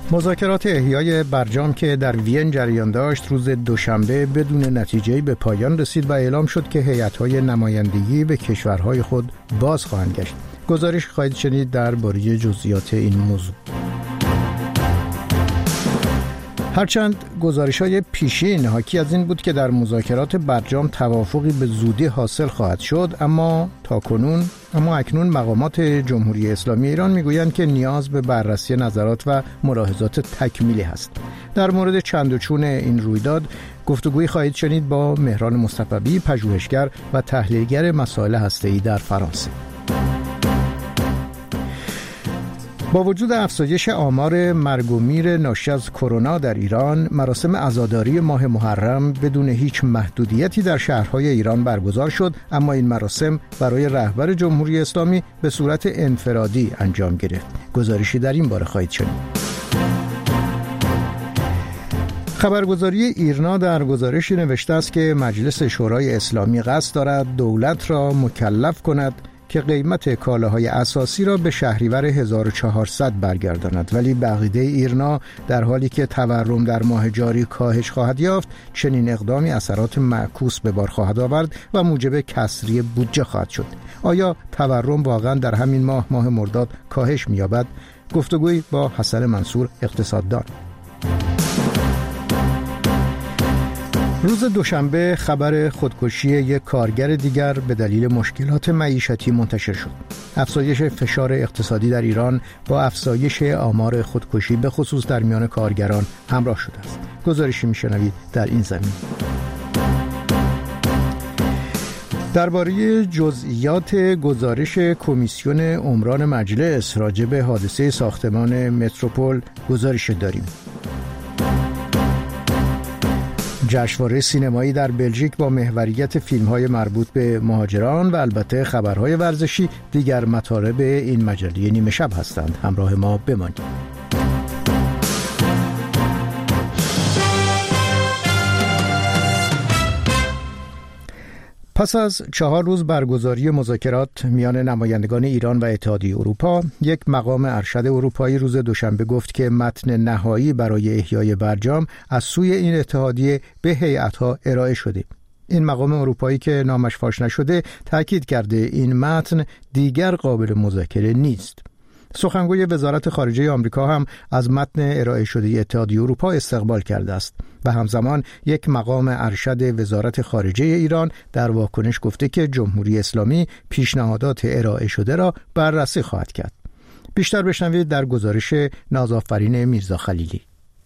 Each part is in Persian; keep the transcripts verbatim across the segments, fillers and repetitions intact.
مذاکرات احیای برجام که در وین جریان داشت روز دوشنبه بدون نتیجه‌ای به پایان رسید و اعلام شد که هیئت‌های نمایندگی به کشورهای خود باز خواهند گشت. گزارش خواهید شنید درباره جزئیات این موضوع. هرچند گزارش‌های پیشین حاکی از این بود که در مذاکرات برجام توافقی به زودی حاصل خواهد شد، اما تاکنون اما اکنون مقامات جمهوری اسلامی ایران میگویند که نیاز به بررسی نظرات و ملاحظات تکمیلی هست. در مورد چند و چون این رویداد گفتگویی خواهید شنید با مهران مصطفی، پژوهشگر و تحلیلگر مسائل هسته‌ای در فرانسه. با وجود افزایش آمار مرگ و میر ناشی از کرونا در ایران، مراسم عزاداری ماه محرم بدون هیچ محدودیتی در شهرهای ایران برگزار شد، اما این مراسم برای رهبر جمهوری اسلامی به صورت انفرادی انجام گرفت. گزارشی در این باره خواهید شنید. خبرگزاری ایرنا در گزارشی نوشته است که مجلس شورای اسلامی قصد دارد دولت را مکلف کند که قیمت کالاهای اساسی را به شهریور هزار و چهارصد برگرداند، ولی به عقیده ایرنا در حالی که تورم در ماه جاری کاهش خواهد یافت، چنین اقدامی اثرات معکوس به بار خواهد آورد و موجب کسری بودجه خواهد شد. آیا تورم واقعا در همین ماه ماه مرداد کاهش می‌یابد؟ گفتگویی با حسن منصور، اقتصاددان. روز دوشنبه خبر خودکشی یک کارگر دیگر به دلیل مشکلات معیشتی منتشر شد. افزایش فشار اقتصادی در ایران با افزایش آمار خودکشی به خصوص در میان کارگران همراه شده است. گزارشی میشنوید در این زمین. درباره جزئیات گزارش کمیسیون عمران مجلس راجع به حادثه ساختمان متروپول گزارش داریم. جشنواره سینمایی در بلژیک با محوریت فیلم‌های مربوط به مهاجران و البته خبرهای ورزشی دیگر مطالب این مجله نیمه شب هستند. همراه ما بمانید. پس از چهار روز برگزاری مذاکرات میان نمایندگان ایران و اتحادیه اروپا، یک مقام ارشد اروپایی روز دوشنبه گفت که متن نهایی برای احیای برجام از سوی این اتحادیه به هیئت‌ها ارائه شده. این مقام اروپایی که نامش فاش نشده تاکید کرده این متن دیگر قابل مذاکره نیست. سخنگوی وزارت خارجه آمریکا هم از متن ارائه شده اتحادیه اروپا استقبال کرده است و همزمان یک مقام ارشد وزارت خارجه ایران در واکنش گفته که جمهوری اسلامی پیشنهادات ارائه شده را بررسی خواهد کرد. بیشتر بشنوید در گزارش نازآفرین میرزا خلیلی.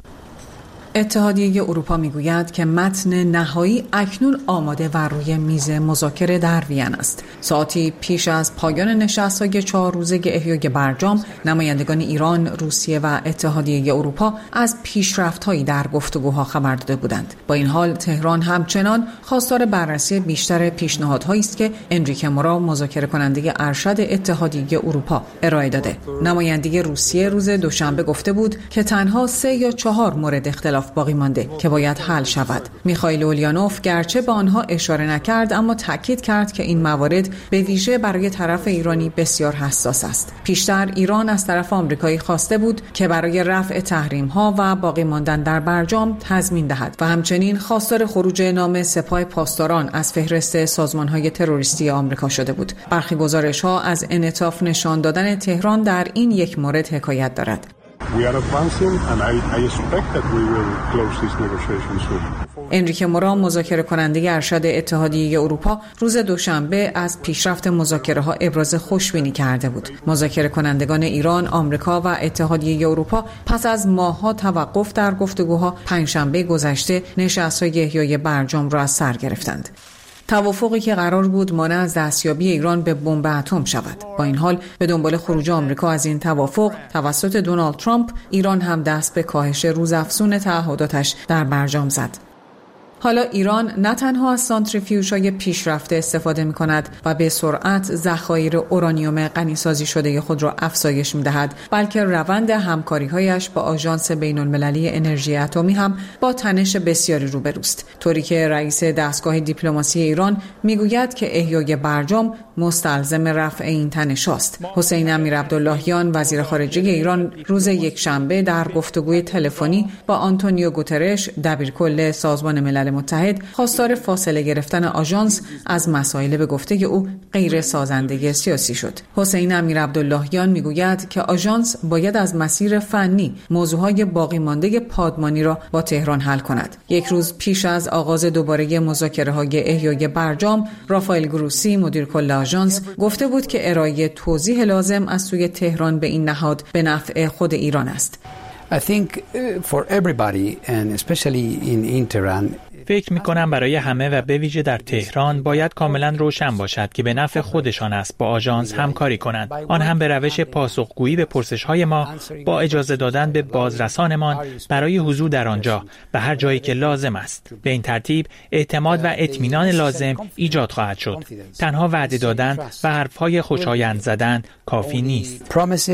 اتحادیه اروپا میگوید که متن نهایی اکنون آماده و روی میز مذاکره در وین است. ساعتی پیش از پایان نشست‌های چهار روزه احیای برجام، نمایندگان ایران، روسیه و اتحادیه اروپا از پیشرفت‌هایی در گفتگوها خبر داده بودند. با این حال تهران همچنان خواستار بررسی بیشتر پیشنهادهایی است که انریکه مورا، مذاکره کننده ارشد اتحادیه اروپا، ارائه داده. نماینده روسیه روز دوشنبه گفته بود که تنها سه یا چهار مورد اختلاف باقی مانده که باید حل شود. میخائیل اوليانوف گرچه به آنها اشاره نکرد، اما تاکید کرد که این موارد به ویژه برای طرف ایرانی بسیار حساس است. پیشتر ایران از طرف آمریکایی خواسته بود که برای رفع تحریم‌ها و باقی ماندن در برجام تضمین دهد و همچنین خواستار خروج نام سپاه پاسداران از فهرست سازمان‌های تروریستی آمریکا شده بود. برخی گزارش‌ها از انعطاف نشان دادن تهران در این یک مورد حکایت دارد. We are advancing and I, I expect that we will close these negotiations soon. انریکه مورا، مذاکره کننده ارشد اتحادیه اروپا، روز دوشنبه از پیشرفت مذاکره‌ها ابراز خوشبینی کرده بود. مذاکره کنندگان ایران، آمریکا و اتحادیه اروپا پس از ماه‌ها توقف در گفتگوها پنجشنبه گذشته نشست‌های احیای برجام را از سر گرفتند. توافقی که قرار بود مانع از دستیابی ایران به بمب اتم شود. با این حال به دنبال خروج آمریکا از این توافق توسط دونالد ترامپ، ایران هم دست به کاهش روزافزون تعهداتش در برجام زد. حالا ایران نه تنها از سانتریفیوژهای پیشرفته استفاده می‌کند و به سرعت ذخایر اورانیوم غنی‌سازی شده خود را افزایش می‌دهد، بلکه روند همکاری‌هایش با آژانس بین‌المللی انرژی اتمی هم با تنش بسیاری روبروست، طوری که رئیس دستگاه دیپلماسی ایران میگوید که احیای برجام مستلزم رفع این تنش است. حسین امیرعبداللهیان وزیر خارجه ایران روز یکشنبه در گفتگوی تلفنی با آنتونیو گوترش دبیرکل سازمان ملل متحد خواستار فاصله گرفتن آژانس از مسائل به گفته او غیر سازنده سیاسی شد. حسین امیرعبداللهیان میگوید که آژانس باید از مسیر فنی موضوعهای باقی مانده پادمانی را با تهران حل کند. یک روز پیش از آغاز دوباره مذاکره‌های احیای برجام، رافائل گروسی مدیر کل آژانس گفته بود که ارائه توضیح لازم از سوی تهران به این نهاد به نفع خود ایران است. I think for everybody and especially in Tehran فکر می‌کنم برای همه و به ویژه در تهران باید کاملا روشن باشد که به نفع خودشان است با آژانس همکاری کنند، آن هم به روش پاسخگویی به پرسش‌های ما با اجازه دادن به بازرسانمان برای حضور در آنجا و هر جایی که لازم است. به این ترتیب اعتماد و اطمینان لازم ایجاد خواهد شد. تنها وعده دادن و حرف‌های خوشایند زدن کافی نیست.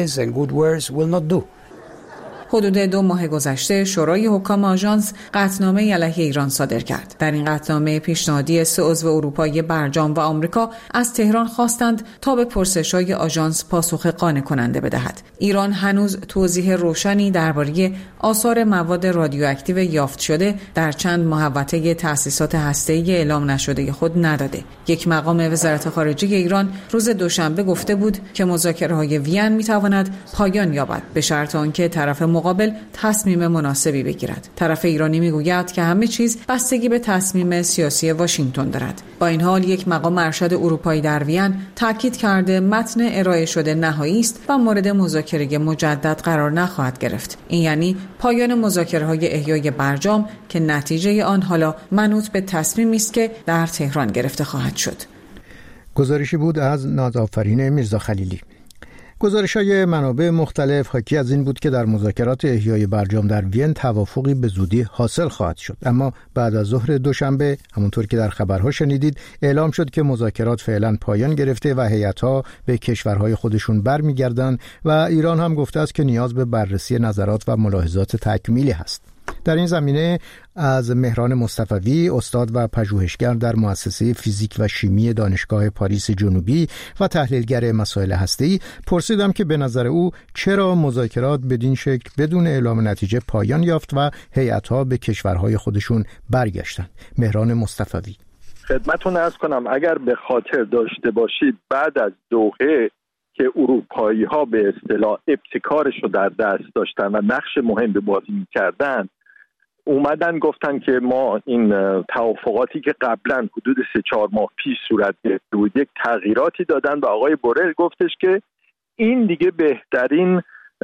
حدود دو ماه گذشته شورای حکام آژانس قطعنامه علیه ایران صادر کرد. در این قطعنامه پیشنهادی سه عضو اروپایی برجام و آمریکا از تهران خواستند تا به پرسش‌های آژانس پاسخ قانع کننده بدهد. ایران هنوز توضیح روشنی درباره آثار مواد رادیواکتیو یافت شده در چند محوطه تأسیسات هسته‌ای اعلام نشده خود نداده. یک مقام وزارت خارجه ایران روز دوشنبه گفته بود که مذاکره‌های وین می‌تواند پایان یابد به شرط آنکه طرف مقابل تصمیم مناسبی بگیرد. طرف ایرانی میگوید که همه چیز بستگی به تصمیم سیاسی واشنگتن دارد. با این حال یک مقام ارشد اروپایی در وین تاکید کرده متن ارائه شده نهایی است و مورد مذاکره مجدد قرار نخواهد گرفت. این یعنی پایان مذاکره‌های احیای برجام که نتیجه آن حالا منوط به تصمیمی است که در تهران گرفته خواهد شد. گزارشی بود از نازآفرین میرزا خلیلی. گزارش‌های منابع مختلف حاکی از این بود که در مذاکرات احیای برجام در وین توافقی به زودی حاصل خواهد شد، اما بعد از ظهر دوشنبه همونطور که در خبرها شنیدید اعلام شد که مذاکرات فعلا پایان گرفته و هیئت‌ها به کشورهای خودشون برمیگردند و ایران هم گفته است که نیاز به بررسی نظرات و ملاحظات تکمیلی هست. در این زمینه از مهران مصطفوی، استاد و پژوهشگر در مؤسسه فیزیک و شیمی دانشگاه پاریس جنوبی و تحلیلگر مسائل هسته‌ای پرسیدم که به نظر او چرا مذاکرات بدین شکل بدون اعلام نتیجه پایان یافت و هیئت‌ها به کشورهای خودشون برگشتند. مهران مصطفوی: خدمتتون عرض کنم اگر به خاطر داشته باشید بعد از دوحه که اروپایی‌ها به اصطلاح ابتکارش رو در دست داشتن و نقش مهمی بازی می‌کردن، اومدن گفتن که ما این توافقاتی که قبلا حدود سه چهار ماه پیش صورت گرفته بود یک تغییراتی دادن و آقای بورل گفتش که این دیگه بهترین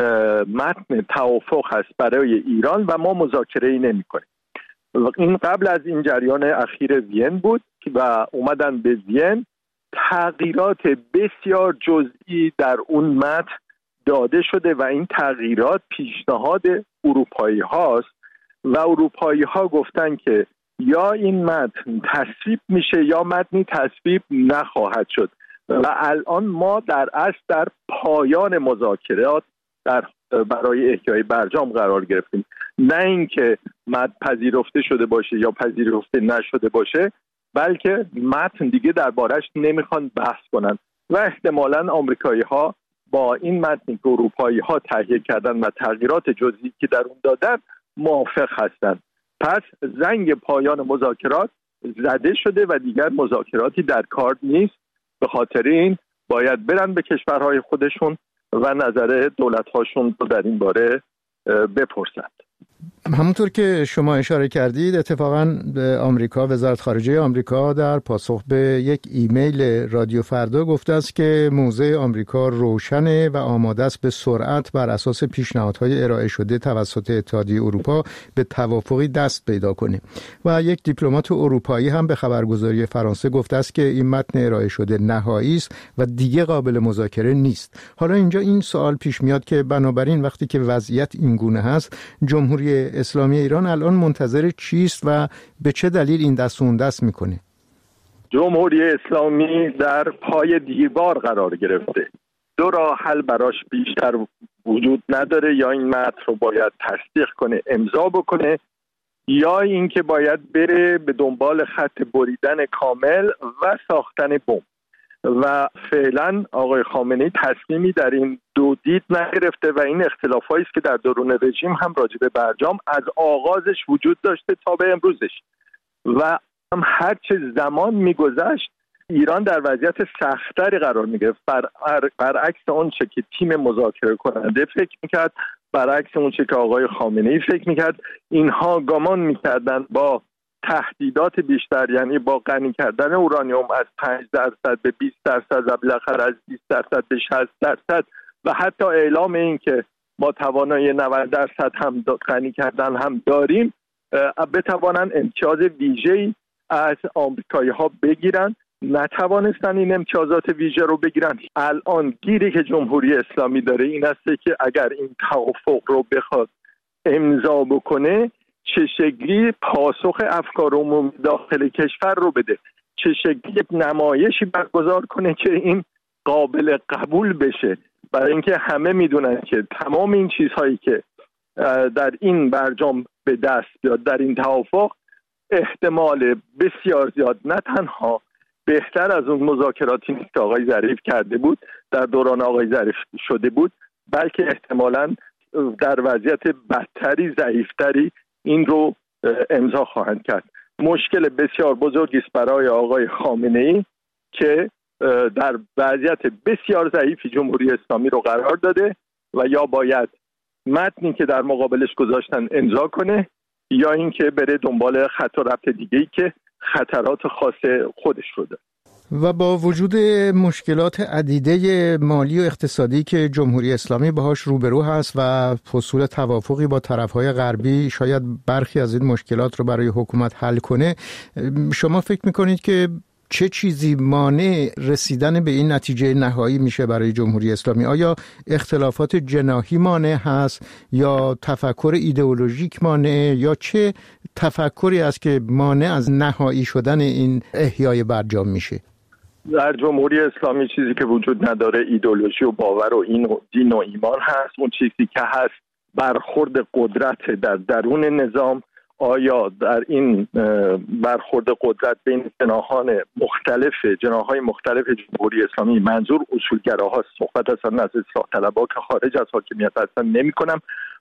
متن توافق هست برای ایران و ما مذاکره‌ای نمی‌کنیم. این قبل از این جریان اخیر وین بود و اومدن به وین تغییرات بسیار جزئی در اون متن داده شده و این تغییرات پیشنهاد اروپایی هاست و اروپایی ها گفتن که یا این متن تصویب میشه یا متنی تصویب نخواهد شد و الان ما در اصل در پایان مذاکرات در برای احیای برجام قرار گرفتیم، نه اینکه متن پذیرفته شده باشه یا پذیرفته نشده باشه، بلکه متن دیگه دربارش نمیخوان بحث کنن و احتمالاً آمریکایی ها با این متنی که اروپایی ها تهیه کردن و تغییرات جزئی که در اون دادن موافق هستن. پس زنگ پایان مذاکرات زده شده و دیگر مذاکراتی در کار نیست. به خاطر این باید برن به کشورهای خودشون و نظر دولت‌هاشون رو در این باره بپرسند. همونطور که شما اشاره کردید اتفاقاً آمریکا، وزارت خارجه آمریکا در پاسخ به یک ایمیل رادیو فردا گفته است که موضع آمریکا روشنه و آماده است به سرعت بر اساس پیشنهادهای ارائه شده توسط اتحادیه اروپا به توافقی دست پیدا کنه و یک دیپلمات اروپایی هم به خبرگزاری فرانسه گفته است که این متن ارائه شده نهایی است و دیگه قابل مذاکره نیست. حالا اینجا این سوال پیش میاد که بنابراین وقتی که وضعیت این گونه هست، جمهوری جمهوری اسلامی ایران الان منتظر چیست و به چه دلیل این دست و اون دست میکنه؟ جمهوری اسلامی در پای دیوار قرار گرفته. دو راه حل براش بیشتر وجود نداره، یا این متن رو باید تصدیق کنه، امضا بکنه، یا اینکه باید بره به دنبال خط بریدن کامل و ساختن بمب. و فعلا آقای خامنه‌ای تصمیمی در این دو دید نگرفته و این اختلافایی است که در درون رژیم هم راجع به برجام از آغازش وجود داشته تا به امروزش و هم هر چه زمان میگذشت ایران در وضعیت سختری قرار میگرفت، بر برعکس اون چه که تیم مذاکره کننده فکر میکرد، برعکس اون چه که آقای خامنه‌ای فکر میکرد. اینها گمان میکردن با تهدیدات بیشتر، یعنی با غنی کردن اورانیوم از پنج درصد به بیست درصد و بالاخره از بیست درصد به شصت درصد و حتی اعلام این که ما توانایی نود درصد هم غنی کردن هم داریم، بتوانن امتیاز ویژه‌ای از آمریکایی‌ها بگیرن. نتوانستن این امتیازات ویژه رو بگیرن. الان گیری که جمهوری اسلامی داره این است که اگر این توافق رو بخواد امضا بکنه، چه شکلی پاسخ افکار عمومی داخل کشور رو بده، چه شکلی نمایشی برگزار کنه که این قابل قبول بشه، برای اینکه همه میدونن که تمام این چیزهایی که در این برجام به دست بیاد، در این توافق، احتمال بسیار زیاد نه تنها بهتر از اون مذاکراتی نیست که آقای ظریف کرده بود، در دوران آقای ظریف شده بود، بلکه احتمالاً در وضعیت بدتری، ضعیفتری این رو امضا خواهند کرد. مشکل بسیار بزرگی است برای آقای خامنه‌ای که در وضعیت بسیار ضعیفی جمهوری اسلامی رو قرار داده و یا باید متنی که در مقابلش گذاشتن امضا کنه یا اینکه بره دنبال خط و ربط دیگه‌ای که خطرات خاص خودش رو داره. و با وجود مشکلات عدیده مالی و اقتصادی که جمهوری اسلامی باهاش روبرو هست و حصول توافقی با طرف‌های غربی شاید برخی از این مشکلات رو برای حکومت حل کنه، شما فکر می‌کنید که چه چیزی مانع رسیدن به این نتیجه نهایی میشه برای جمهوری اسلامی؟ آیا اختلافات جناحی مانع هست یا تفکر ایدئولوژیک مانع، یا چه تفکری است که مانع از نهایی شدن این احیای برجام میشه؟ در جمهوری اسلامی چیزی که وجود نداره ایدئولوژی و باور و این دین و ایمان هست. اون چیزی که هست برخورد قدرت در درون نظام. آیا در این برخورد قدرت بین جناحان مختلف جناح‌های مختلف جمهوری اسلامی، منظور اصولگراهاست، صحبت اصلا از اصلاح طلبها که خارج از حاکمیت هستن نمی کنم،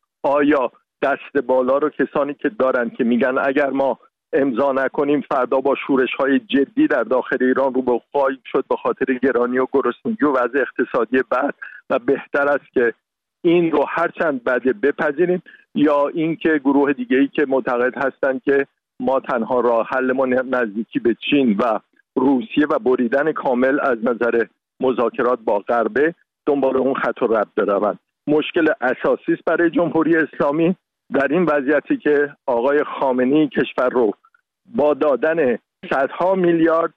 آیا دست بالا رو کسانی که دارن که میگن اگر ما امضا نکنیم فردا با شورش‌های جدی در داخل ایران رو به خواهیم شد به خاطر گرانی و گرسنگی و وضع اقتصادی بد و بهتر است که این رو هرچند بده بپذیریم، یا اینکه گروه دیگه‌ای که معتقد هستند که ما تنها راه حل ما نزدیکی به چین و روسیه و بریدن کامل از نظر مذاکرات با غرب دنبال اون خط و ربط بروند. مشکل اساسی است برای جمهوری اسلامی در این وضعیتی که آقای خامنه‌ای کشور رو با دادن صدها میلیارد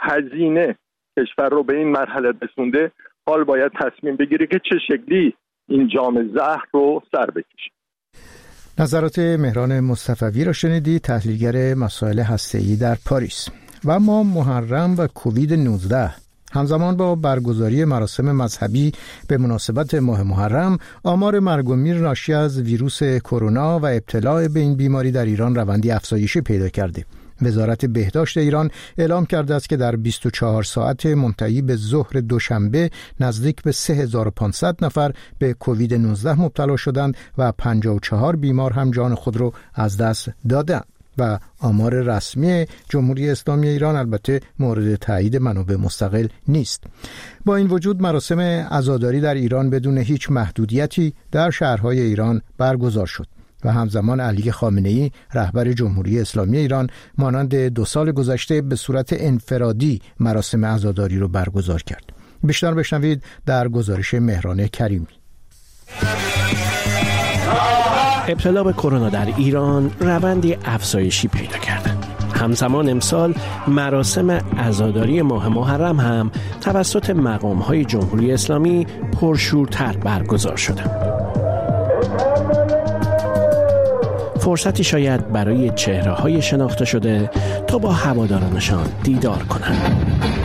هزینه کشور رو به این مرحله رسونده، حال باید تصمیم بگیره که چه شکلی این جام زهر رو سر بکشه. نظرات مهران مصطفوی را شنیدید، تحلیلگر مسائل هسته‌ای در پاریس. و اما محرم و کووید نوزده. همزمان با برگزاری مراسم مذهبی به مناسبت ماه محرم، آمار مرگ و میر ناشی از ویروس کرونا و ابتلا به این بیماری در ایران روندی افزایشی پیدا کرده. وزارت بهداشت ایران اعلام کرده است که در بیست و چهار ساعت منتهی به ظهر دوشنبه نزدیک به سه هزار و پانصد نفر به کووید نوزده مبتلا شدند و پنجاه و چهار بیمار هم جان خود را از دست دادند. و آمار رسمی جمهوری اسلامی ایران البته مورد تایید منابع مستقل نیست. با این وجود مراسم عزاداری در ایران بدون هیچ محدودیتی در شهرهای ایران برگزار شد و همزمان علی خامنه‌ای رهبر جمهوری اسلامی ایران مانند دو سال گذشته به صورت انفرادی مراسم عزاداری رو برگزار کرد. بیشتر بشنوید در گزارش مهران کریمی. ابتلا به کرونا در ایران روندی افزایشی پیدا کرده. همزمان امسال مراسم عزاداری ماه محرم هم توسط مقام‌های جمهوری اسلامی پرشورتر برگزار شده. فرصتی شاید برای چهره‌های شناخته شده تا با هوادارانشان دیدار کنند.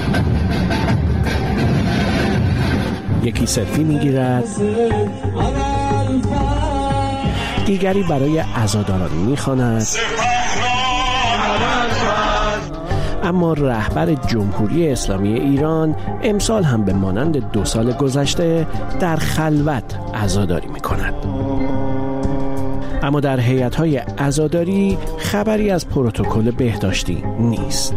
یکی سلفی میگیرد، دیگری برای عزاداران میخواند، اما رهبر جمهوری اسلامی ایران امسال هم به مانند دو سال گذشته در خلوت عزاداری میکند. اما در هیئت‌های عزاداری خبری از پروتکل بهداشتی نیست.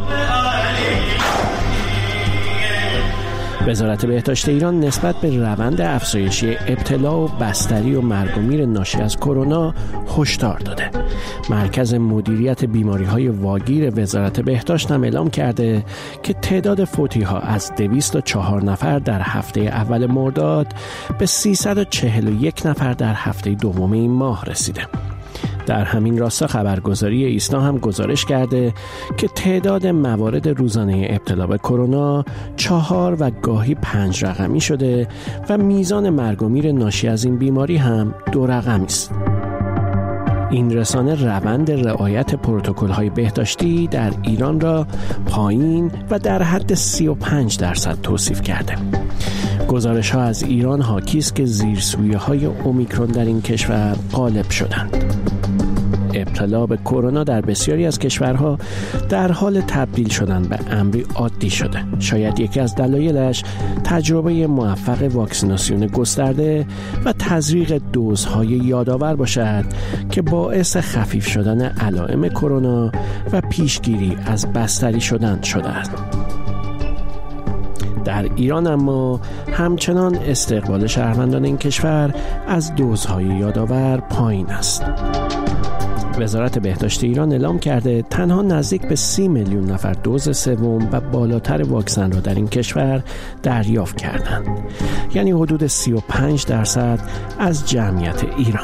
وزارت بهداشت ایران نسبت به روند افزایشی ابتلا و بستری و مرگ و میر ناشی از کرونا هشدار داده. مرکز مدیریت بیماری‌های واگیر وزارت بهداشت هم اعلام کرده که تعداد فوتی‌ها از دویست و چهار نفر در هفته اول مرداد به سیصد و چهل و یک نفر در هفته دوم این ماه رسیده. در همین راستا خبرگزاری ایسنا هم گزارش کرده که تعداد موارد روزانه ابتلا به کرونا چهار و گاهی پنج رقمی شده و میزان مرگ و میر ناشی از این بیماری هم دو رقمی است. این رسانه روند رعایت پروتکل‌های بهداشتی در ایران را پایین و در حد سی و پنج درصد توصیف کرده. گزارش‌ها از ایران حاکی است که زیرسویه‌های اومیکرون در این کشور غالب شدند. ابتلا به کرونا در بسیاری از کشورها در حال تبدیل شدن به امری عادی شده. شاید یکی از دلایلش تجربه موفق واکسیناسیون گسترده و تزریق دوزهای یادآور باشد که باعث خفیف شدن علائم کرونا و پیشگیری از بستری شدن شده است. در ایران اما همچنان استقبال شهروندان این کشور از دوزهای یادآور پایین است. وزارت بهداشت ایران اعلام کرده تنها نزدیک به سی میلیون نفر دوز سوم و بالاتر واکسن را در این کشور دریافت کردند. یعنی حدود سی و پنج درصد از جمعیت ایران.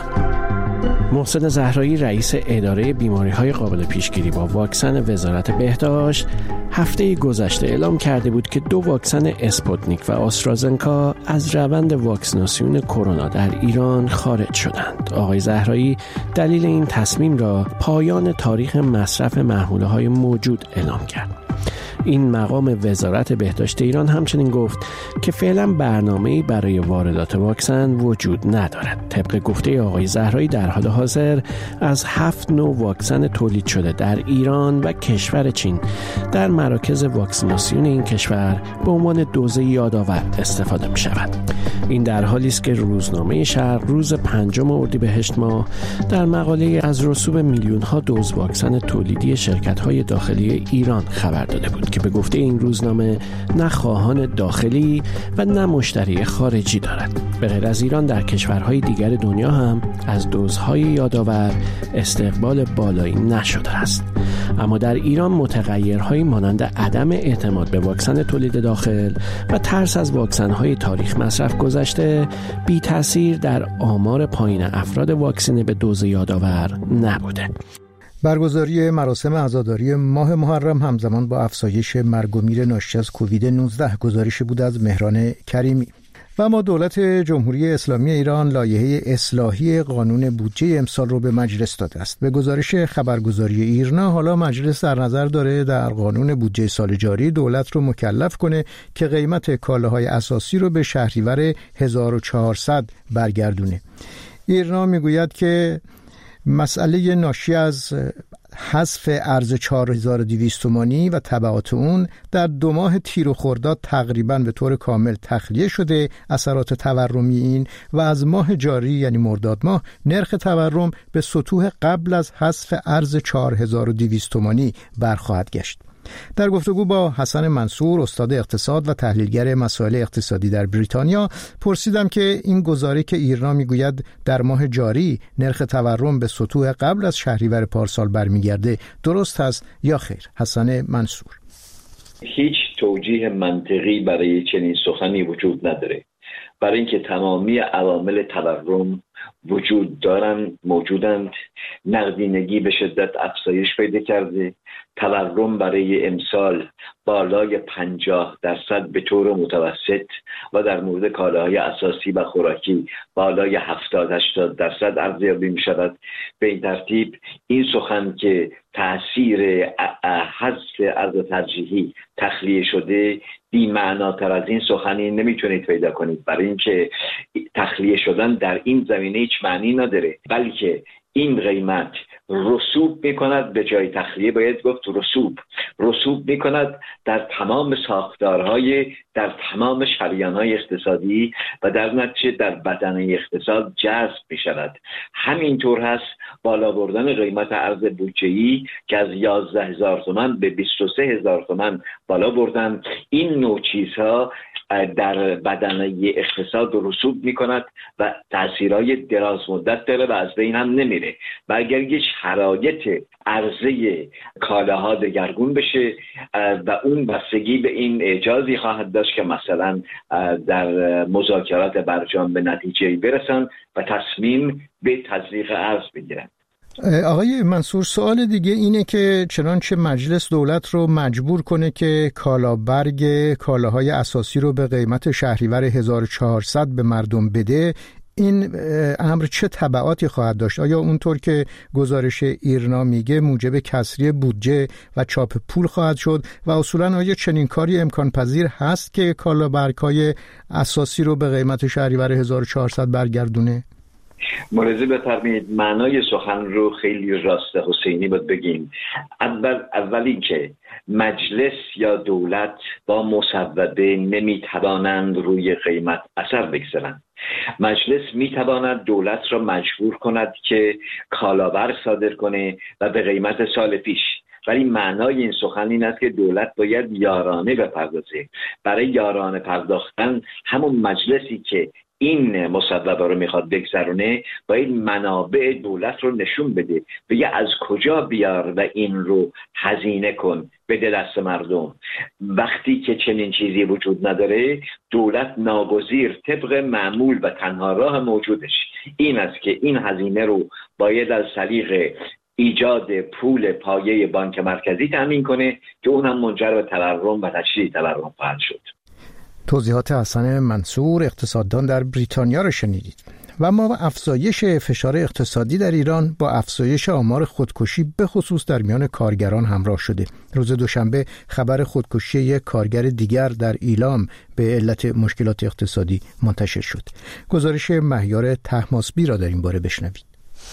محسن زهرایی رئیس اداره بیماری‌های قابل پیشگیری با واکسن وزارت بهداشت هفته گذشته اعلام کرده بود که دو واکسن اسپوتنیک و آسترازنکا از روند واکسیناسیون کرونا در ایران خارج شدند. آقای زهرایی دلیل این تصمیم را پایان تاریخ مصرف محموله‌های موجود اعلام کرد. این مقام وزارت بهداشت ایران همچنین گفت که فعلا برنامه‌ای برای واردات واکسن وجود ندارد. طبق گفته آقای زهرایی در حال حاضر از هفت نوع واکسن تولید شده در ایران و کشور چین در مراکز واکسیناسیون این کشور به عنوان دوز یادآور استفاده می شود. این در حالی است که روزنامه شرق روز پنجم اردیبهشت ماه در مقاله از رسوب میلیون ها دوز واکسن تولیدی شرکت های داخلی ایران خبر داده بود که به گفته این روزنامه نه خواهان داخلی و نه مشتری خارجی دارد. به غیر از ایران در کشورهای دیگر دنیا هم از دوزهای یادآور استقبال بالایی نشده است. اما در ایران متغیرهایی مانند عدم اعتماد به واکسن تولید داخل و ترس از واکسن‌های تاریخ مصرف گذشته بی تأثیر در آمار پایین افراد واکسینه به دوز یادآور نبوده. برگزاری مراسم عزاداری ماه محرم همزمان با افزایش مرگ و میر ناشی از کووید نوزده گزارش بود از مهران کریمی. و اما دولت جمهوری اسلامی ایران لایحه اصلاحی قانون بودجه امسال رو به مجلس داده است. به گزارش خبرگزاری ایرنا حالا مجلس در نظر داره در قانون بودجه سال جاری دولت رو مکلف کنه که قیمت کالاهای اساسی رو به شهریور هزار و چهارصد برگردونه. ایرنا میگوید که مسئله ناشی از حذف ارز چهار هزار و دویست تومانی و تبعات اون در دو ماه تیر و خرداد تقریباً به طور کامل تخلیه شده. اثرات تورمی این و از ماه جاری یعنی مرداد ماه نرخ تورم به سطوح قبل از حذف ارز چهار هزار و دویست تومانی برخواهد گشت. در گفتگو با حسن منصور استاد اقتصاد و تحلیلگر مسائل اقتصادی در بریتانیا پرسیدم که این گزاره که ایرنا میگوید در ماه جاری نرخ تورم به سطوح قبل از شهریور پارسال برمیگرده درست است یا خیر. حسن منصور: هیچ توجیه منطقی برای چنین سخنی وجود نداره، برای اینکه تمامی عوامل تورم وجود دارند، موجودند. نقدینگی به شدت افزایش پیدا کرده. تورم برای امسال بالای پنجاه درصد به طور متوسط و در مورد کالاهای اساسی و خوراکی بالای هفتاد هشتاد درصد ارزیابی می شود. به این ترتیب این سخن که تأثیر حذف ارز ترجیحی تخلیه شده بی معناتر از این سخنی نمیتونید پیدا کنید، برای اینکه تخلیه شدن در این زمینه هیچ معنی نداره، بلکه این قیمت رسوب میکند، به جای تخلیه باید گفت رسوب رسوب میکند در تمام ساختارهای، در تمام شریانهای اقتصادی و در نتیجه در بدنه اقتصاد جذب میشود. همینطور هست بالا بردن قیمت ارز بودجه‌ای که از یازده هزار تومان به بیست و سه هزار تومان بالا بردن. این نوع چیزها در بدنه اقتصاد رسوب میکند و تأثیرهای دراز مدت داره و از بین هم نمیره. و اگر یک شرایط عرضه کالاها دگرگون بشه و اون بستگی به این اجازی خواهد داشت که مثلا در مذاکرات برجام به نتیجه برسن و تصمیم به تزریق ارز بگیرن. آقای منصور، سوال دیگه اینه که چنانچه مجلس دولت رو مجبور کنه که کالابرگ کالاهای اساسی رو به قیمت شهریور هزار و چهارصد به مردم بده، این امر چه تبعاتی خواهد داشت؟ آیا اونطور که گزارش ایرنا میگه موجب کسری بودجه و چاپ پول خواهد شد و اصولا آیا چنین کاری امکان پذیر هست که کالابرگ‌های اساسی رو به قیمت شهریور هزار و چهارصد برگردونه؟ ملاحظه بفرمایید، معنای سخن رو خیلی راست حسینی باید بگیم. اول اولی که مجلس یا دولت با مصوبه نمیتوانند روی قیمت اثر بگذارند. مجلس میتواند دولت را مجبور کند که کالابر صادر کنه و به قیمت سال پیش، ولی معنای این سخن این است که دولت باید یارانه بپردازه. برای یارانه پرداختن همون مجلسی که این مصوبه رو میخواد بگذرونه باید منابع دولت رو نشون بده، بگه از کجا بیار و این رو هزینه کن بده دست مردم. وقتی که چنین چیزی وجود نداره، دولت ناگزیر طبق معمول و تنها راه موجودش این است که این هزینه رو باید از طریق ایجاد پول پایه بانک مرکزی تامین کنه که اون هم منجر به تورم و تشدید تورم خواهد شد. توضیحات حسن منصور، اقتصاددان در بریتانیا را شنیدید. و ما افزایش فشار اقتصادی در ایران با افزایش آمار خودکشی به خصوص در میان کارگران همراه شده. روز دوشنبه خبر خودکشی یک کارگر دیگر در ایلام به علت مشکلات اقتصادی منتشر شد. گزارش مهیار طهماسبی را در این باره بشنوید.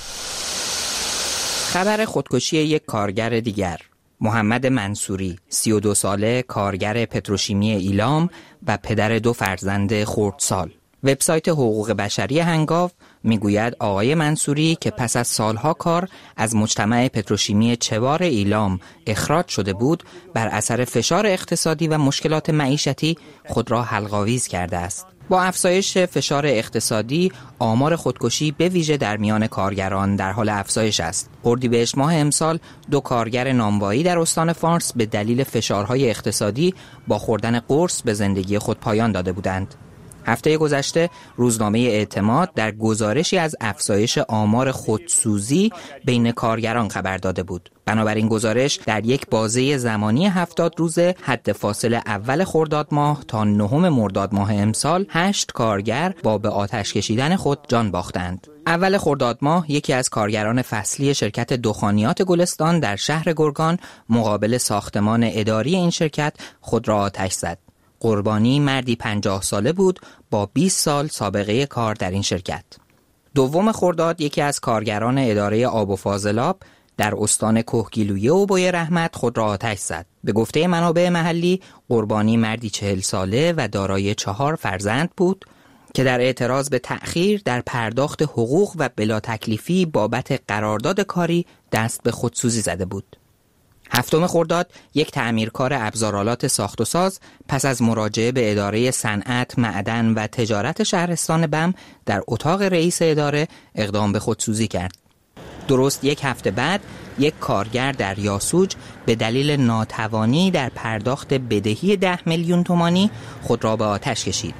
خبر خودکشی یک کارگر دیگر، محمد منصوری، سی و دو ساله، کارگر پتروشیمی ایلام و پدر دو فرزند خردسال. وبسایت حقوق بشری هنگاو میگوید آقای منصوری که پس از سالها کار از مجتمع پتروشیمی چوار ایلام اخراج شده بود، بر اثر فشار اقتصادی و مشکلات معیشتی خود را حلق‌آویز کرده است. با افزایش فشار اقتصادی، آمار خودکشی به ویژه در میان کارگران در حال افزایش است. اردیبهشت ماه امسال دو کارگر نانوایی در استان فارس به دلیل فشارهای اقتصادی با خوردن قرص به زندگی خود پایان داده بودند. هفته گذشته روزنامه اعتماد در گزارشی از افزایش آمار خودسوزی بین کارگران خبر داده بود. بنابراین گزارش در یک بازه زمانی هفتاد روزه حد فاصل اول خرداد ماه تا نهم مرداد ماه امسال هشت کارگر با به آتش کشیدن خود جان باختند. اول خرداد ماه یکی از کارگران فصلی شرکت دخانیات گلستان در شهر گرگان مقابل ساختمان اداری این شرکت خود را آتش زد. قربانی مردی پنجاه ساله بود با بیست سال سابقه کار در این شرکت. دوم خرداد یکی از کارگران اداره آب و فاضلاب در استان کهگیلویه و بوی رحمت خود را آتش زد. به گفته منابع محلی قربانی مردی چهل ساله و دارای چهار فرزند بود که در اعتراض به تأخیر در پرداخت حقوق و بلا تکلیفی بابت قرارداد کاری دست به خودسوزی زده بود. هفتم خرداد یک تعمیرکار ابزارآلات ساخت و ساز پس از مراجعه به اداره صنعت، معدن و تجارت شهرستان بم در اتاق رئیس اداره اقدام به خودسوزی کرد. درست یک هفته بعد یک کارگر در یاسوج به دلیل ناتوانی در پرداخت بدهی ده میلیون تومانی خود را به آتش کشید.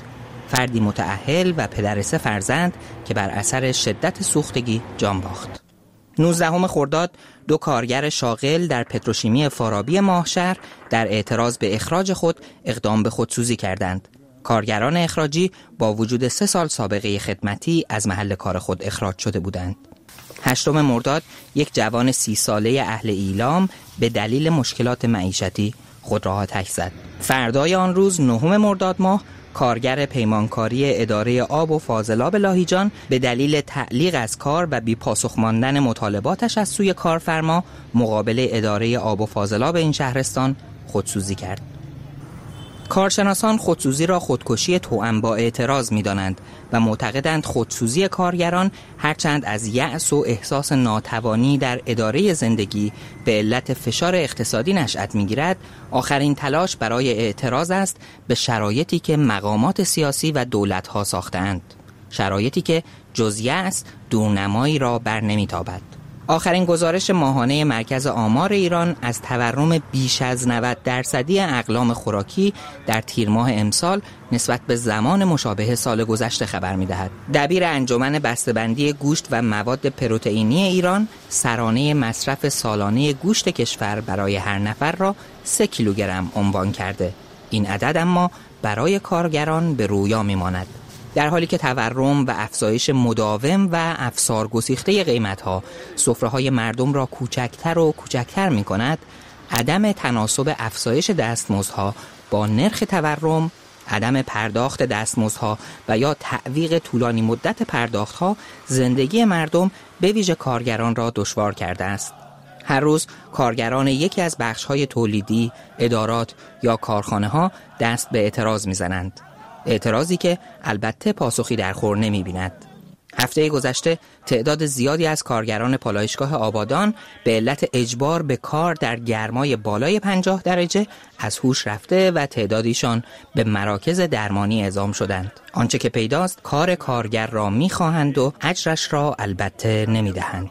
فردی متأهل و پدر سه فرزند که بر اثر شدت سوختگی جان باخت. نوزدهم خرداد دو کارگر شاغل در پتروشیمی فارابی ماهشهر در اعتراض به اخراج خود اقدام به خودسوزی کردند. کارگران اخراجی با وجود سه سال سابقه خدمتی از محل کار خود اخراج شده بودند. هشتم مرداد یک جوان سی ساله اهل ایلام به دلیل مشکلات معیشتی خود را آتش زد. فردای آن روز نهم مرداد ماه کارگر پیمانکاری اداره آب و فاضلاب لاهیجان به دلیل تعلیق از کار و بی پاسخ ماندن مطالباتش از سوی کارفرما مقابل اداره آب و فاضلاب این شهرستان خودسوزی کرد. کارشناسان خودسوزی را خودکشی توأم با اعتراض می‌دانند و معتقدند خودسوزی کارگران هرچند از یأس و احساس ناتوانی در اداره زندگی به علت فشار اقتصادی نشأت می‌گیرد، آخرین تلاش برای اعتراض است به شرایطی که مقامات سیاسی و دولت‌ها ساختند، شرایطی که جز یأس دورنمایی را بر نمی‌تابد. آخرین گزارش ماهانه مرکز آمار ایران از تورم بیش از نود درصدی اقلام خوراکی در تیر ماه امسال نسبت به زمان مشابه سال گذشته خبر می‌دهد. دبیر انجمن بسته‌بندی گوشت و مواد پروتئینی ایران سرانه مصرف سالانه گوشت کشور برای هر نفر را سه کیلوگرم عنوان کرده. این عدد اما برای کارگران به رویا می‌ماند. در حالی که تورم و افزایش مداوم و افسار گسیخته قیمت‌ها سفره‌های مردم را کوچکتر و کوچکتر می‌کند، عدم تناسب افزایش دستمزدها با نرخ تورم، عدم پرداخت دستمزدها و یا تعویق طولانی مدت پرداخت‌ها زندگی مردم به ویژه کارگران را دشوار کرده است. هر روز کارگران یکی از بخش‌های تولیدی، ادارات یا کارخانه‌ها دست به اعتراض می‌زنند. اعتراضی که البته پاسخی در خور نمی بیند. هفته گذشته تعداد زیادی از کارگران پالایشگاه آبادان به علت اجبار به کار در گرمای بالای پنجاه درجه از هوش رفته و تعدادیشان به مراکز درمانی اعزام شدند. آنچه که پیداست کار کارگر را می خواهند و اجرش را البته نمی دهند.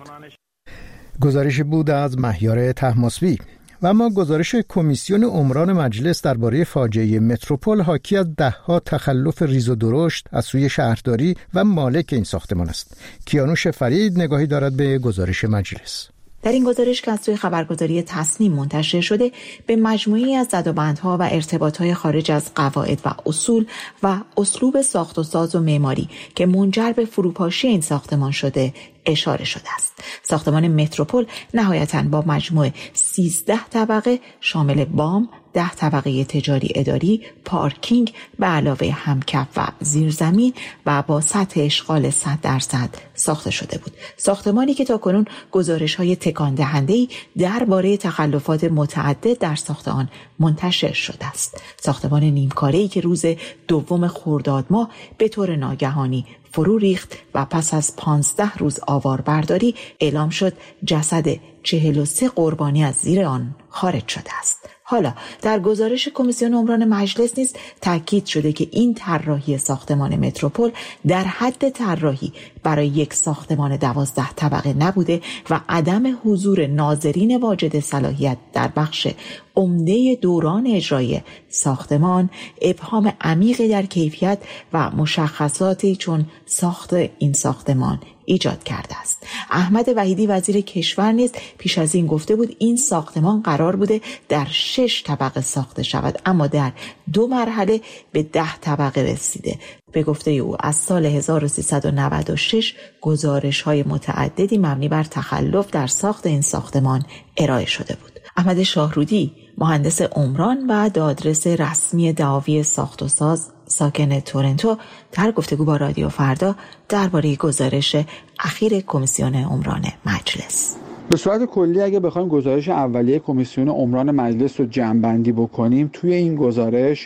گزارشی بود از مهیار طهماسبی. و اما گزارش کمیسیون عمران مجلس درباره فاجعه متروپول حاکی از ده‌ها تخلف ریز و درشت از سوی شهرداری و مالک این ساختمان است. کیانوش فرید نگاهی دارد به گزارش مجلس. در این گزارش که از سوی خبرگزاری تصنیم منتشر شده به مجموعی از زدوبندها و ارتباطهای خارج از قواعد و اصول و اسلوب ساخت و ساز و معماری که منجر به فروپاشی این ساختمان شده اشاره شده است. ساختمان متروپول نهایتاً با مجموع سیزده طبقه شامل بام، ده طبقه تجاری اداری، پارکینگ به علاوه همکف و زیرزمین و با سطح اشغال صد درصد ساخته شده بود. ساختمانی که تاکنون گزارش‌های تکان دهنده‌ای درباره تخلفات متعدد در ساخت آن منتشر شده است. ساختمان نیمکاره‌ای که روز دوم خرداد ماه به طور ناگهانی فرو ریخت و پس از پانزده روز آواربرداری اعلام شد جسد چهل و سه قربانی از زیر آن خارج شده است. حالا در گزارش کمیسیون عمران مجلس نیز تاکید شده که این طراحی ساختمان متروپول در حد طراحی برای یک ساختمان دوازده طبقه نبوده و عدم حضور ناظرین واجد صلاحیت در بخش عمده دوران اجرایی ساختمان ابهام عمیقی در کیفیت و مشخصاتی چون ساخت این ساختمان ایجاد کرده است. احمد وحیدی وزیر کشور نیز پیش از این گفته بود این ساختمان قرار بوده در شش طبقه ساخته شود، اما در دو مرحله به ده طبقه رسیده. به گفته او از سال هزار و سیصد و نود و شش گزارش‌های متعددی مبنی بر تخلف در ساخت این ساختمان ارائه شده بود. احمد شاهرودی مهندس عمران و دادرس رسمی دعاوی ساخت و ساز ساکن تورنتو در گفتگو با رادیو فردا درباره گزارش اخیر کمیسیون عمران مجلس. به صورت کلی اگه بخوایم گزارش اولیه کمیسیون عمران مجلس رو جمع‌بندی بکنیم، توی این گزارش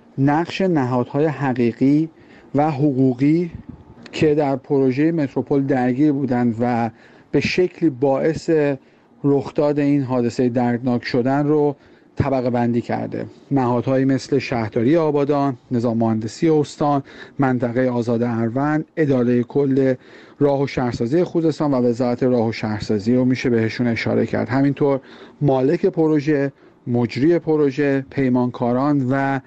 نقش نهادهای حقیقی و حقوقی که در پروژه متروپول درگیر بودند و به شکلی باعث رخداد این حادثه دردناک شدن رو طبقه بندی کرده. نهادهایی مثل شهرداری آبادان، نظام مهندسی استان، منطقه آزاد اروند، اداره کل راه و شهرسازی خوزستان و وزارت راه و شهرسازی رو میشه بهشون اشاره کرد. همینطور مالک پروژه، مجری پروژه، پیمانکاران و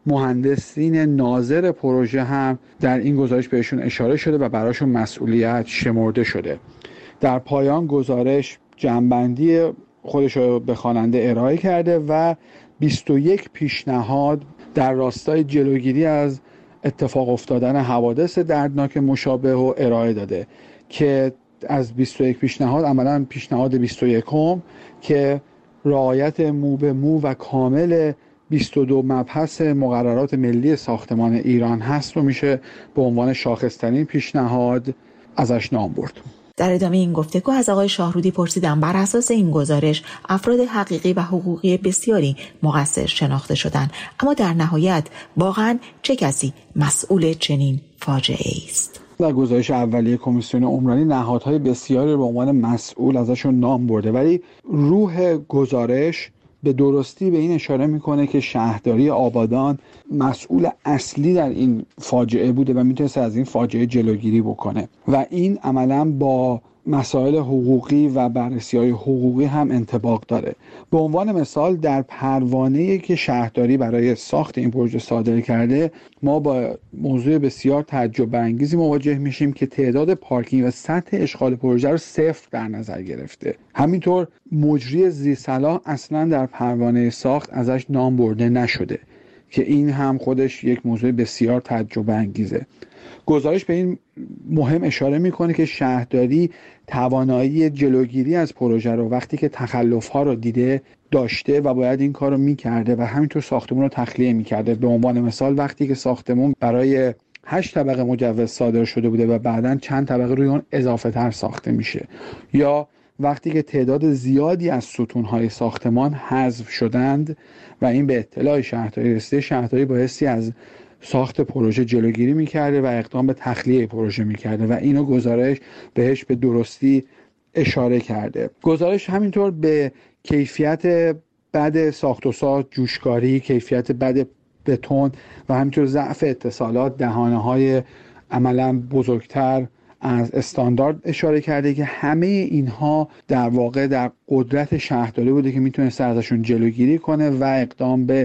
مهندسین ناظر پروژه هم در این گزارش بهشون اشاره شده و براشون مسئولیت شمرده شده. در پایان گزارش جمع‌بندی خودش رو به خواننده ارائه کرده و بیست و یک پیشنهاد در راستای جلوگیری از اتفاق افتادن حوادث دردناک مشابه رو ارائه داده که از بیست و یک پیشنهاد عملاً پیشنهاد بیست و یکم که رعایت مو به مو و کامل بیست و دو مبحث مقررات ملی ساختمان ایران هست رو میشه به عنوان شاخص‌ترین پیشنهاد ازش نام برد. در ادامه این گفتگو از آقای شاهرودی پرسیدم بر اساس این گزارش افراد حقیقی و حقوقی بسیاری مقصر شناخته شدند، اما در نهایت واقعا چه کسی مسئول چنین فاجعه است؟ در گزارش اولیه کمیسیون عمرانی نهادهای بسیاری به عنوان مسئول ازشون نام برده، ولی روح گزارش به درستی به این اشاره میکنه که شهرداری آبادان مسئول اصلی در این فاجعه بوده و میتونست از این فاجعه جلوگیری بکنه و این عملاً با مسائل حقوقی و بررسی‌های حقوقی هم انطباق داره. به عنوان مثال در پروانه‌ای که شهرداری برای ساخت این پروژه صادر کرده ما با موضوع بسیار تعجب برانگیزی مواجه میشیم که تعداد پارکینگ و سطح اشغال پروژه رو صفر در نظر گرفته. همینطور مجری زیرصلاح اصلا در پروانه ساخت ازش نام برده نشده که این هم خودش یک موضوع بسیار تعجب انگیزه. گزارش به این مهم اشاره میکنه که شهرداری توانایی جلوگیری از پروژه رو وقتی که تخلف‌ها رو دیده داشته و باید این کار رو میکرده و همینطور ساختمون رو تخلیه میکرده. به عنوان مثال وقتی که ساختمون برای هشت طبقه مجوز صادر شده بوده و بعداً چند طبقه روی اون اضافه تر ساخته میشه، یا وقتی که تعداد زیادی از ستون‌های ساختمان حذف شدند و این به اطلاع شهرداری رسیده، شهرداری بایستی از ساخت پروژه جلوگیری میکرده و اقدام به تخلیه پروژه میکرده و اینو گزارش بهش به درستی اشاره کرده. گزارش همینطور به کیفیت بد ساخت و ساز، جوشکاری، کیفیت بد بتون و همینطور ضعف اتصالات، دهانه‌های عملاً بزرگتر از استاندارد اشاره کرده که همه اینها در واقع در قدرت شهرداری بوده که میتونست ازشون جلوگیری کنه و اقدام به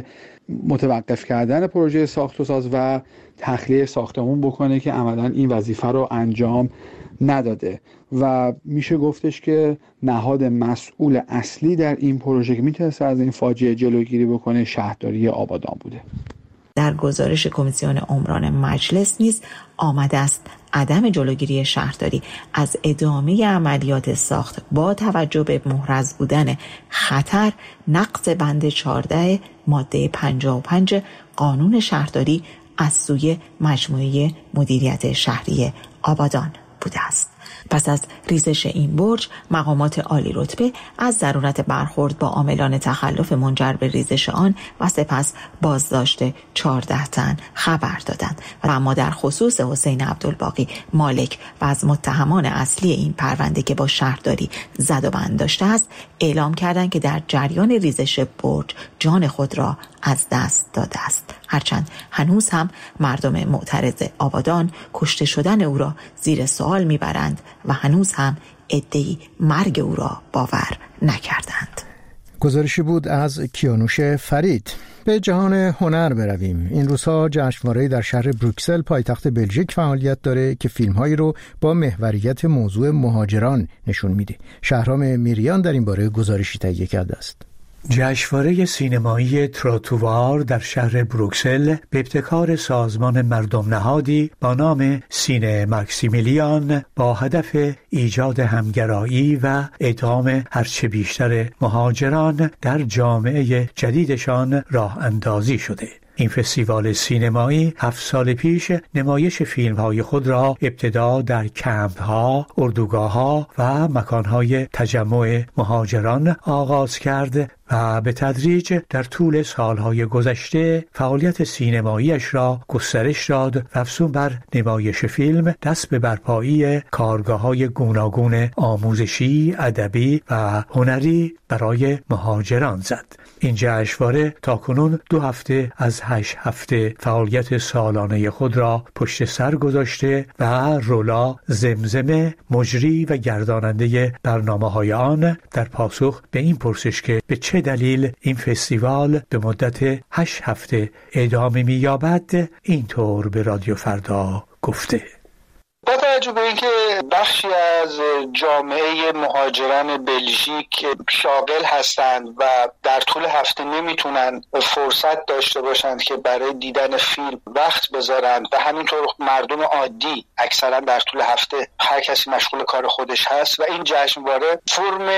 متوقف کردن پروژه ساخت و ساز و تخلیه ساختمون بکنه که عملاً این وظیفه رو انجام نداده و میشه گفتش که نهاد مسئول اصلی در این پروژه که میتونست از این فاجعه جلوگیری بکنه شهرداری آبادان بوده. در گزارش کمیسیون عمران مجلس نیز آمده است عدم جلوگیری شهرداری از ادامه عملیات ساخت با توجه به محرز بودن خطر نقض بند چهارده ماده پنجاه و پنج قانون شهرداری از سوی مجموعه مدیریت شهری آبادان بوده است. پس از ریزش این برج مقامات عالی رتبه از ضرورت برخورد با عاملان تخلف منجر به ریزش آن و سپس بازداشت چهارده تن خبر دادند و اما در خصوص حسین عبدالباقی مالک و از متهمان اصلی این پرونده که با شهرداری زد و بند داشته است اعلام کردند که در جریان ریزش برج جان خود را از دست داده است، هرچند هنوز هم مردم معترض آبادان کشته شدن او را زیر سوال میبرند و هنوز هم عده‌ای مرگ او را باور نکردند. گزارشی بود از کیانوش فرید. به جهان هنر برویم. این روزها جشنواره‌ای در شهر بروکسل پایتخت بلژیک فعالیت داره که فیلم‌هایی رو با محوریت موضوع مهاجران نشون میده. شهرام میریان در این باره گزارشی تهیه کرده است. جشنواره سینمایی تروتوار در شهر بروکسل به ابتکار سازمان مردم نهادی با نام سینه ماکسیمیلیان با هدف ایجاد همگرایی و اعدام هرچه بیشتر مهاجران در جامعه جدیدشان راه اندازی شده. این فستیوال سینمایی هفت سال پیش نمایش فیلم‌های خود را ابتدا در کمپ‌ها، اردوگاه‌ها و مکان‌های تجمع مهاجران آغاز کرد و به تدریج در طول سالهای گذشته فعالیت سینماییش را گسترش داد و افزون بر نمایش فیلم دست به برپایی کارگاه‌های گوناگون آموزشی، ادبی و هنری برای مهاجران زد. این جشنواره تاکنون دو هفته از هشت هفته فعالیت سالانه خود را پشت سر گذاشته و رولا زمزمه مجری و گرداننده برنامه‌های آن در پاسخ به این پرسش که به چه چه دلیل این فستیوال به مدت هشت هفته ادامه می‌یابد اینطور به رادیو فردا گفته: با توجه به اینکه بخشی از جامعه مهاجران بلژیک شاغل هستند و در طول هفته نمیتونن فرصت داشته باشند که برای دیدن فیلم وقت بذارند و همینطور مردم عادی اکثرا در طول هفته هر کسی مشغول کار خودش هست و این جشنواره فرم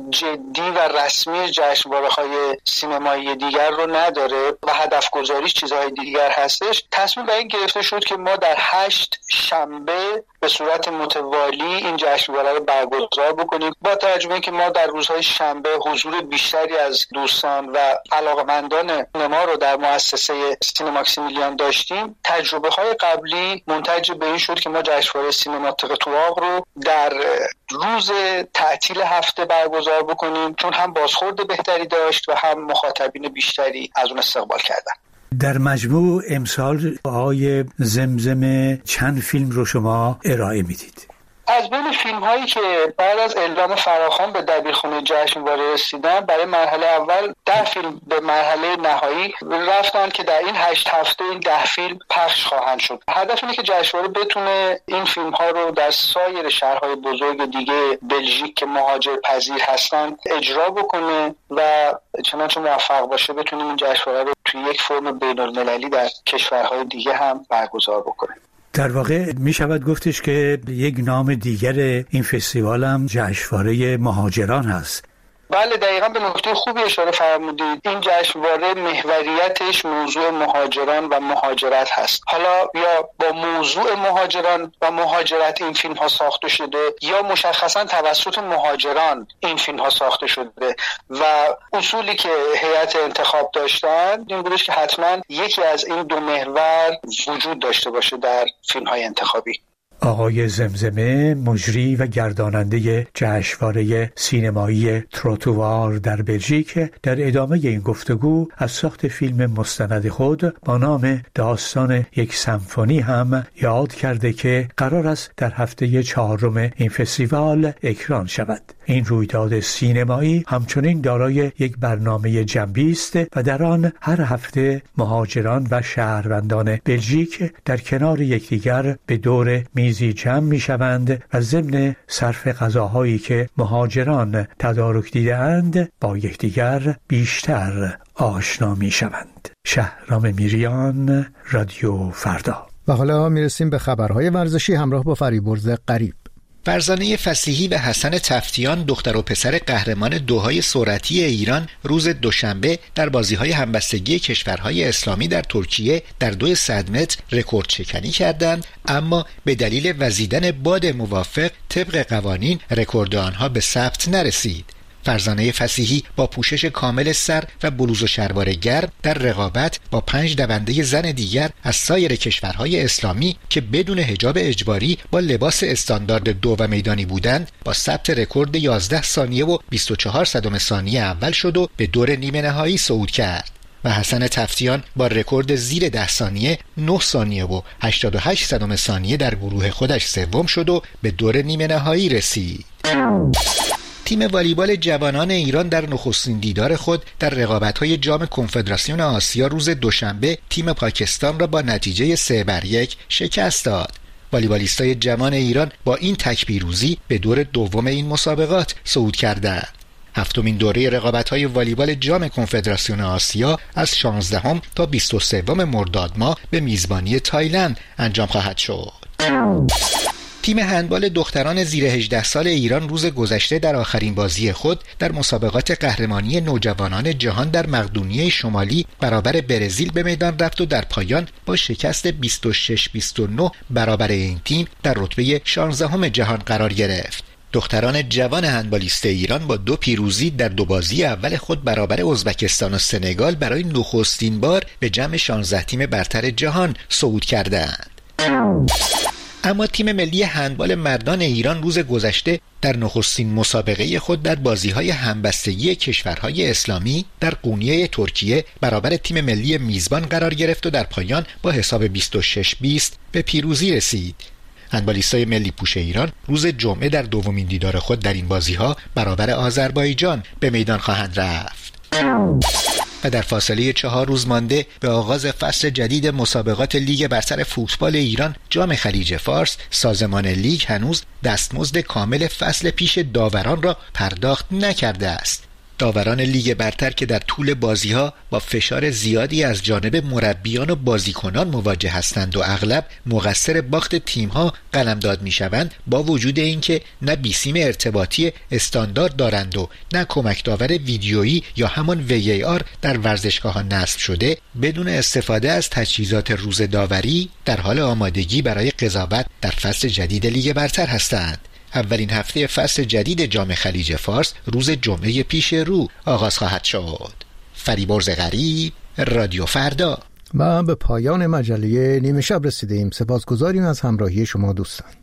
جدی و رسمی جشنواره‌های سینمایی دیگر رو نداره و هدف گذاریش چیزهای دیگر هستش، تصمیم به این گرفته شد که ما در هشت شنبه به صورت متوالی این جشنواره رو برگزار بکنیم. با توجه به اینکه ما در روزهای شنبه حضور بیشتری از دوستان و علاقمندان سینما رو در مؤسسه سینما ماکسیمیلیان داشتیم، تجربه های قبلی منتج به این شد که ما جشنواره سینما تروتوار رو در روز تعطیل هفته برگزار بکنیم، چون هم بازخورد بهتری داشت و هم مخاطبین بیشتری از اون استقبال کردن. در مجموع امسال آقای زمزمه چند فیلم رو شما ارائه میدید؟ از بین فیلم هایی که بعد از اعلام فراخوان به دبیرخونه جشنواره رسیدن، برای مرحله اول ده فیلم به مرحله نهایی رفتن که در این هشت هفته این ده فیلم پخش خواهند شد. هدف اینه که جشنواره بتونه این فیلم ها رو در سایر شهرهای بزرگ دیگه بلژیک که مهاجر پذیر هستن اجرا بکنه و چنانچه موفق باشه بتونیم این جشنواره رو توی یک فرم بین المللی در کشورهای دیگه هم برگزار بکنه. در واقع می شود گفتش که یک نام دیگر این فستیوال هم جشنواره مهاجران هست. بله، دقیقاً به نکته خوبی اشاره فرمودید. این جشنواره محوریتش موضوع مهاجران و مهاجرت هست. حالا یا با موضوع مهاجران و مهاجرت این فیلم ها ساخته شده یا مشخصاً توسط مهاجران این فیلم ها ساخته شده و اصولی که هیئت انتخاب داشتن این بودش که حتماً یکی از این دو محور وجود داشته باشه در فیلم های انتخابی. آقای زمزمه، مجری و گرداننده جشنواره سینمایی تروتوار در بلژیک، در ادامه این گفتگو از ساخت فیلم مستند خود با نام داستان یک سمفونی هم یاد کرده که قرار است در هفته چهارم این فستیوال اکران شود. این رویداد سینمایی همچنین دارای یک برنامه جنبی است و در آن هر هفته مهاجران و شهروندان بلژیک در کنار یکدیگر به دور میزی جمع می شوند و ضمن صرف غذاهایی که مهاجران تدارک دیده‌اند با یکدیگر بیشتر آشنا می شوند. شهرام میریان، رادیو فردا. و حالا می رسیم به خبرهای ورزشی همراه با فریبرز قریب. فرزانه فصیحی و حسن تفتیان، دختر و پسر قهرمان دوهای سرعتی ایران، روز دوشنبه در بازی‌های همبستگی کشورهای اسلامی در ترکیه در دوی صد متر رکورد شکنی کردند، اما به دلیل وزیدن باد موافق طبق قوانین رکورد آنها به ثبت نرسید. فرزانه فصیحی با پوشش کامل سر و بلوز و شلوار گرم در رقابت با پنج دونده زن دیگر از سایر کشورهای اسلامی که بدون حجاب اجباری با لباس استاندارد دو و میدانی بودند با ثبت رکورد یازده ثانیه و بیست و چهار صدم ثانیه اول شد و به دور نیمه نهایی صعود کرد و حسن تفتیان با رکورد زیر ده ثانیه نه ثانیه و هشتاد و هشت صدم ثانیه در گروه خودش سوم شد و به دور نیمه نهایی رسید. تیم والیبال جوانان ایران در نخستین دیدار خود در رقابت‌های جام کنفدراسیون آسیا روز دوشنبه تیم پاکستان را با نتیجه سه بر یک شکست داد. والیبالیستای جوان ایران با این تک پیروزی به دور دوم این مسابقات صعود کردند. هفتمین دوره رقابت‌های والیبال جام کنفدراسیون آسیا از شانزدهم تا بیست و سوم مرداد ماه به میزبانی تایلند انجام خواهد شد. تیم هندبال دختران زیر هجده سال ایران روز گذشته در آخرین بازی خود در مسابقات قهرمانی نوجوانان جهان در مقدونیه شمالی برابر برزیل به میدان رفت و در پایان با شکست بیست و شش بیست و نه برابر این تیم در رتبه شانزدهم جهان قرار گرفت. دختران جوان هندبالیست ایران با دو پیروزی در دو بازی اول خود برابر ازبکستان و سنگال برای نخستین بار به جمع شانزده تیم برتر جهان صعود کردند. اما تیم ملی هندبال مردان ایران روز گذشته در نخستین مسابقه خود در بازی‌های همبستگی کشورهای اسلامی در قونیه ترکیه برابر تیم ملی میزبان قرار گرفت و در پایان با حساب بیست و شش بیست به پیروزی رسید. هندبالیستای ملی پوش ایران روز جمعه در دومین دیدار خود در این بازی‌ها برابر آذربایجان به میدان خواهند رفت. و در فاصله چهار روز مانده به آغاز فصل جدید مسابقات لیگ برتر فوتبال ایران، جام خلیج فارس سازمان لیگ هنوز دستمزد کامل فصل پیش داوران را پرداخت نکرده است. داوران لیگ برتر که در طول بازی‌ها با فشار زیادی از جانب مربیان و بازیکنان مواجه هستند و اغلب مقصر باخت تیم‌ها قلمداد می‌شوند، با وجود اینکه نه بیسیم ارتباطی استاندارد دارند و نه کمک داور ویدیویی یا همان وی ای آر در ورزشگاه‌ها نصب شده، بدون استفاده از تجهیزات روز داوری در حال آمادگی برای قضاوت در فصل جدید لیگ برتر هستند. اولین هفته فصل جدید جام خلیج فارس روز جمعه پیش رو آغاز خواهد شد. فریبرز غریب، رادیو فردا. و به پایان مجله نیمه شب رسیدیم. سپاسگزاریم از همراهی شما دوستان.